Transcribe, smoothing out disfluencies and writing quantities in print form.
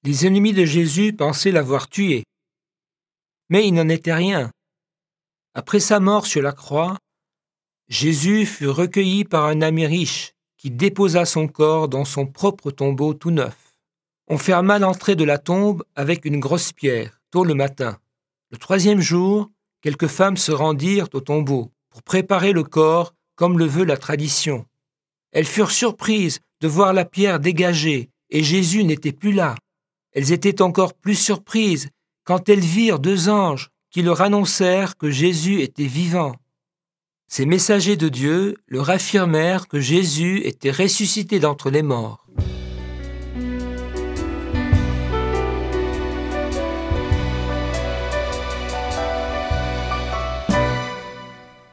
Les ennemis de Jésus pensaient l'avoir tué, mais il n'en était rien. Après sa mort sur la croix, Jésus fut recueilli par un ami riche qui déposa son corps dans son propre tombeau tout neuf. On ferma l'entrée de la tombe avec une grosse pierre, tôt le matin. Le troisième jour, quelques femmes se rendirent au tombeau pour préparer le corps comme le veut la tradition. Elles furent surprises de voir la pierre dégagée et Jésus n'était plus là. Elles étaient encore plus surprises quand elles virent deux anges qui leur annoncèrent que Jésus était vivant. Ces messagers de Dieu leur affirmèrent que Jésus était ressuscité d'entre les morts.